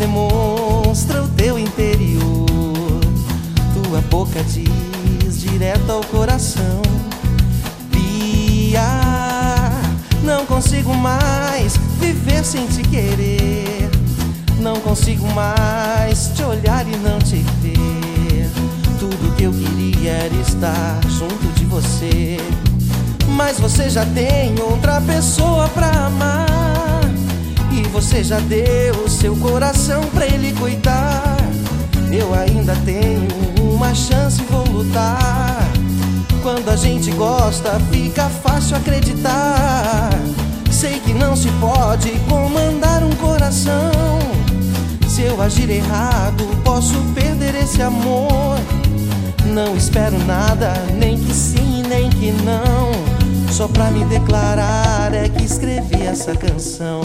demonstra o teu interior. Tua boca diz direto ao coração: Bia, não consigo mais viver sem te querer. Não consigo mais te olhar e não te ver. Tudo que eu queria era estar junto de você, mas você já tem outra pessoa pra amar. E você já deu o seu coração pra ele cuidar. Eu ainda tenho uma chance e vou lutar. Quando a gente gosta fica fácil acreditar. Sei que não se pode comandar um coração. Se eu agir errado posso perder esse amor. Não espero nada, nem que sim, nem que não. Só pra me declarar é que escrevi essa canção.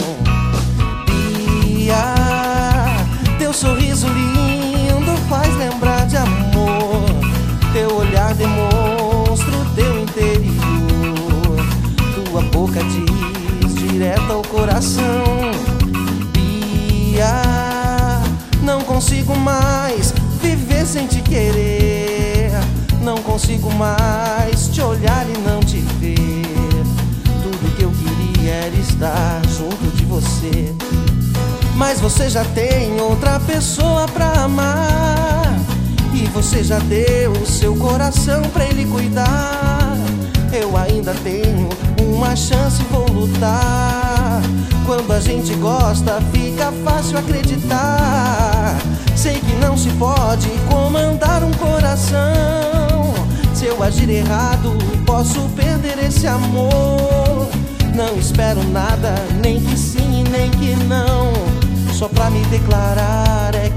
Bia, teu sorriso lindo faz lembrar de amor. Teu olhar demonstra o teu interior. Tua boca diz direto ao coração: Bia, não consigo mais viver sem te querer. Não consigo mais te olhar e não te ver. Tudo que eu queria era estar junto de você, mas você já tem outra pessoa pra amar. E você já deu o seu coração pra ele cuidar. Eu ainda tenho uma chance e vou lutar. Quando a gente gosta fica fácil acreditar. Sei que não se pode comandar um coração. Se eu agir errado posso perder esse amor. Não espero nada, nem que sim, nem que não. Só pra me declarar é